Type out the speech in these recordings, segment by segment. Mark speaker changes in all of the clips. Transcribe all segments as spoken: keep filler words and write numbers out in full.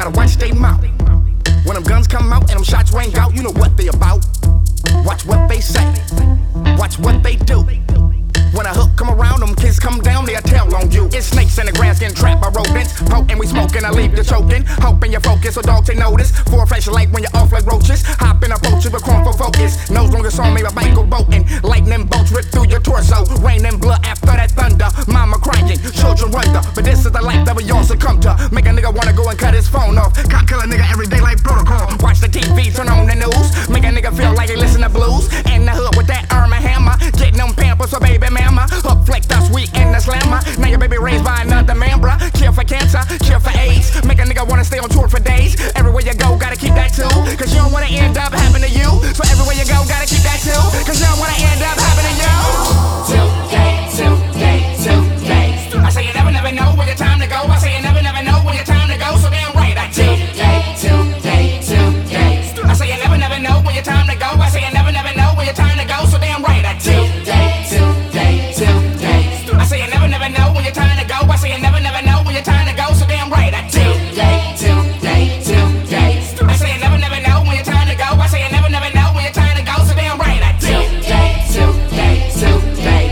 Speaker 1: Gotta watch they mouth. When them guns come out and them shots ring out, you know what they about. Watch what they say, watch what they do. When a hook come around, them kids come down, they'll tell on you. It's snakes in the grass getting trapped by rodents. Poke and we smoking, I leave you choking. Hoping you focus so dogs take notice. For a flashlight when you're off like roaches. Hop in a boat, with corn for focus. Nose longer song, maybe a bike go boating. Lightning bolts rip through your torso. Rain and blood after that thunder. Mama crying, children wonder. But this is the life that we all succumb to. Make a nigga wanna go and cut his phone off. Cop kill a nigga every day like protocol. Watch the T V, turn on the news. Make a nigga feel like he listen to blues. In the hood with that arm and hammer. Getting them pampers for baby mama. Hook flicked us, we in the slammer. Now your baby raised by another man, bruh. Kill for cancer, kill for AIDS. Make a nigga wanna stay on tour for days. Everywhere you go, gotta keep that too. Cause you don't wanna end up having to you. So everywhere you go, gotta keep that too. Cause you don't wanna end up having to you. Today, today, today. I say you never, never know when your time to go. I say you never, never know when your time to go. So damn right, I do. Today, today, today. I say you never, never know when your time to go. I say you never, never know when your time to go. So damn right, I do. Today, today, today. I say you never, never know when your time to go. I say you never, never know when your time to go. So damn right, I do. Today, today, today. I say you never, never know when your time to go. I say you never, never know when your time to go. So damn right, I do. Today, today, today.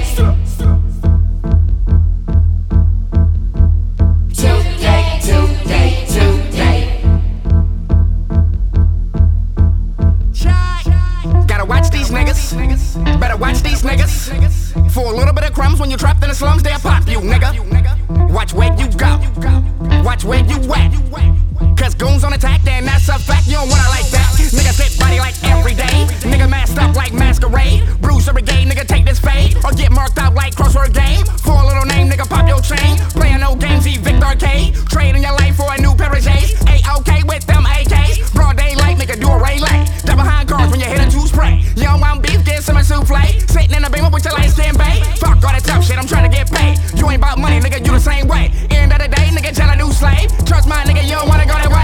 Speaker 1: Today, today, today. Gotta watch these niggas. Better watch these niggas. For a little bit of crumbs when you're trapped in the slums, they'll pop you, nigga. Watch where you go. Watch where you at. Cause goons on attack, and that's a fact. You don't wanna like that. Nigga fit body like every day. Nigga masked up like masquerade. Bruiser brigade, nigga take this fade. Or get marked out like crossword game. For a little name, nigga pop your chain. Playing no games, eat Victor Arcade. Trading your life for a new pair of J's. A-okay with them A Ks. Broad daylight, nigga do a relay. Double behind cars when you hit a two spray. You don't want beef, get some souffle. Sitting in the beamer with your light skin bae. Fuck all that tough shit, I'm trying to get paid. You ain't about money, nigga, you the same way. End of the day, nigga, tell a new slave. Trust my nigga, you don't wanna go that way.